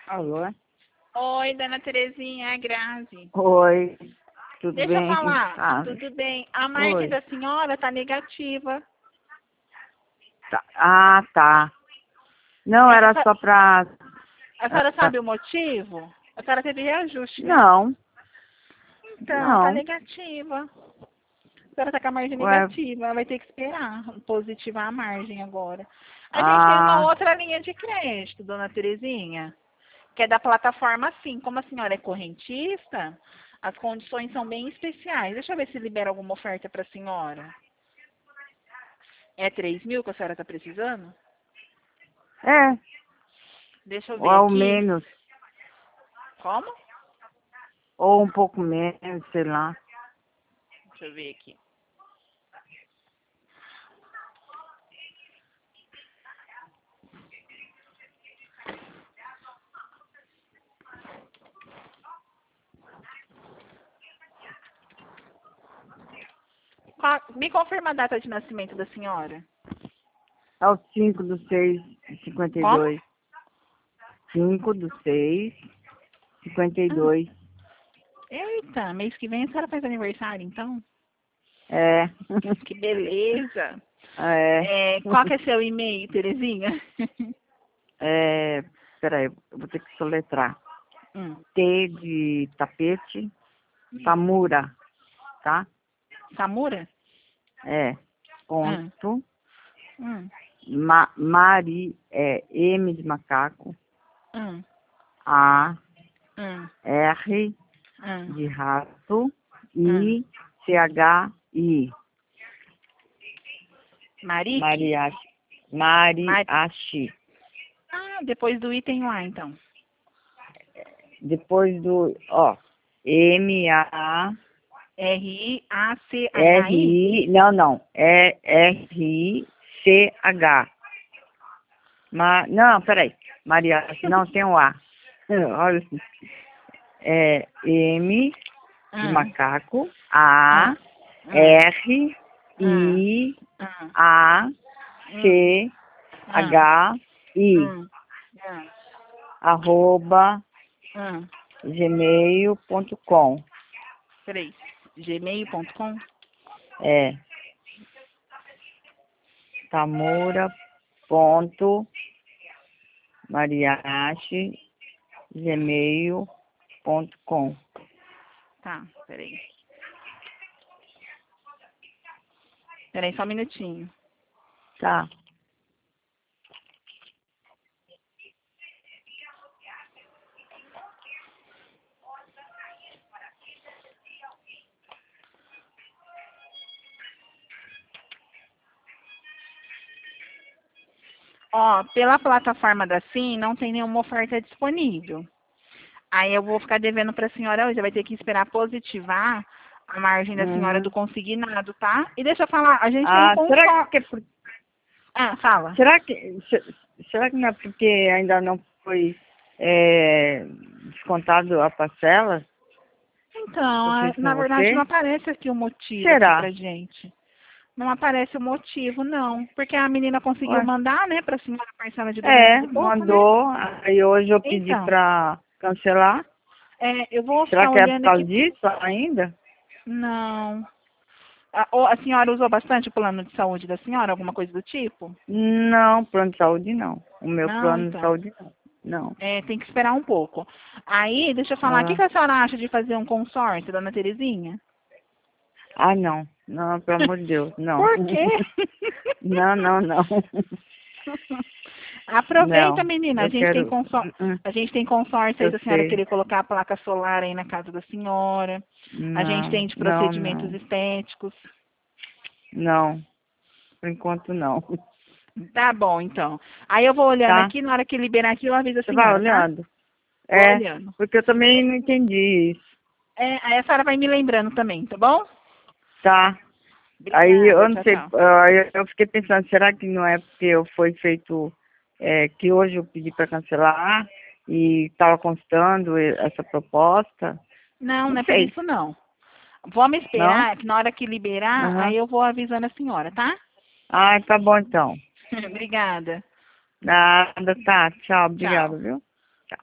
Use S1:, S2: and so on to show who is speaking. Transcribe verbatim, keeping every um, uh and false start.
S1: Alô?
S2: Oi, dona Terezinha, é a Grazi.
S1: Oi, tudo
S2: Deixa
S1: bem?
S2: eu falar,
S1: Ah,
S2: tudo bem. A margem
S1: oi.
S2: da senhora tá negativa.
S1: Tá. Ah, tá. Não,
S2: É, a,
S1: era
S2: senhora-
S1: só pra...
S2: a senhora
S1: ah,
S2: sabe o motivo? A senhora teve reajuste, né?
S1: Não,
S2: Então, tá
S1: não.
S2: negativa. A senhora tá com a margem
S1: Ué,
S2: negativa, ela vai ter que esperar positivar a margem agora. A gente tem uma
S1: ah,
S2: outra linha de crédito, dona Terezinha, que é da plataforma Sim. Como a senhora é correntista, as condições são bem especiais. Deixa eu ver se libera alguma oferta para a senhora. É três mil que a senhora está precisando?
S1: é,
S2: Deixa eu
S1: ou
S2: ver
S1: ao
S2: aqui.
S1: menos,
S2: Como?
S1: ou um pouco menos, sei lá.
S2: Deixa eu ver aqui. Qual- Me confirma a data de nascimento da senhora.
S1: É o cinco do seis de cinquenta e
S2: Como?
S1: dois. cinco do seis, cinquenta e
S2: Ah,
S1: dois.
S2: eita, mês que vem a senhora faz aniversário, então?
S1: É.
S2: Que beleza.
S1: É.
S2: É, qual que é seu e-mail, Terezinha?
S1: É, peraí, eu vou ter que soletrar.
S2: hum,
S1: T de tapete,
S2: hum.
S1: Tamura, tá?
S2: Samura?
S1: É,
S2: Hum,
S1: ponto,
S2: hum,
S1: ma, Mari, é, M de macaco,
S2: hum,
S1: A,
S2: hum,
S1: R
S2: hum,
S1: de rato,
S2: hum.
S1: I, C, H, I,
S2: Marique?
S1: Mariachi,
S2: Mar...
S1: Mariachi.
S2: Ah, depois do item lá, então.
S1: Depois do, ó, M, A, R,
S2: R I A C H I?
S1: I, não, não, é R, I, C, H. Ma, não, peraí, Mariachi, não, tem o A. Olha, é M de
S2: Hum,
S1: macaco, A,
S2: hum, hum,
S1: R,
S2: hum,
S1: I,
S2: hum,
S1: A,
S2: hum,
S1: C,
S2: hum,
S1: H, I,
S2: hum, hum,
S1: arroba,
S2: hum.
S1: gmail ponto com.
S2: Peraí. gmail ponto com?
S1: É, Tamura ponto mariachi, gmail ponto com.
S2: Tá, peraí. Peraí, só um minutinho.
S1: Tá.
S2: Ó, pela plataforma da Sim, não tem nenhuma oferta disponível. Aí eu vou ficar devendo para a senhora hoje. Vai ter que esperar positivar a margem da senhora do
S1: Uhum.
S2: consignado, tá? E deixa eu falar, a gente tem um
S1: Ah, será
S2: consórcio.
S1: que é por,
S2: Ah, fala.
S1: será que se- será que não é porque ainda não foi é, descontado a parcela que
S2: Então,
S1: eu
S2: a-
S1: fiz com
S2: na verdade não
S1: você?
S2: aparece aqui o motivo aqui
S1: Será?
S2: pra gente. Não aparece o motivo, não. Porque a menina conseguiu
S1: Ué.
S2: mandar, né, pra senhora a parcela de
S1: É,
S2: duzentos e pouco, né?
S1: mandou. Aí hoje eu pedi
S2: Então,
S1: pra cancelar.
S2: é, eu vou
S1: Será
S2: ficar
S1: que é por
S2: olhando
S1: causa
S2: aqui.
S1: disso ainda?
S2: Não. A, ou a senhora usou bastante o plano de saúde da senhora, alguma coisa do tipo?
S1: Não, plano de saúde não. O meu
S2: Não,
S1: plano de
S2: então.
S1: saúde não. Não.
S2: É, tem que esperar um pouco. Aí, deixa eu falar, o que,
S1: Ah,
S2: que a senhora acha de fazer um consórcio, dona Terezinha?
S1: ah, não. Não, pelo amor de Deus, não.
S2: Por quê?
S1: Não, não, não.
S2: Aproveita,
S1: Não.
S2: menina. A
S1: Eu
S2: gente tem
S1: quero.
S2: consórcio,
S1: Uh, uh,
S2: a gente tem consórcio aí
S1: eu
S2: da senhora
S1: sei.
S2: querer colocar a placa solar aí na casa da senhora. A gente
S1: Não,
S2: tem de
S1: não,
S2: procedimentos
S1: não.
S2: estéticos.
S1: Não. Por enquanto não.
S2: Tá bom, então. Aí eu vou olhando
S1: Tá?
S2: aqui, na hora que liberar aqui, eu aviso a
S1: Você vai
S2: senhora, tá?
S1: olhando?
S2: Vou
S1: É,
S2: olhando.
S1: porque eu também não entendi isso.
S2: É, aí a senhora vai me lembrando também, tá bom?
S1: Tá? Aí
S2: Obrigada,
S1: eu não
S2: tchau,
S1: sei,
S2: tchau.
S1: aí eu fiquei pensando, será que não é porque eu foi feito, é, que hoje eu pedi para cancelar e estava constando e- essa proposta?
S2: Não,
S1: Não
S2: não é por
S1: sei,
S2: isso não. Vamos
S1: não?
S2: esperar, que na hora que liberar,
S1: Aham.
S2: aí eu vou avisando a senhora, tá?
S1: Ah, tá bom então.
S2: Obrigada.
S1: Nada, tá, tchau,
S2: Tchau.
S1: obrigada, viu?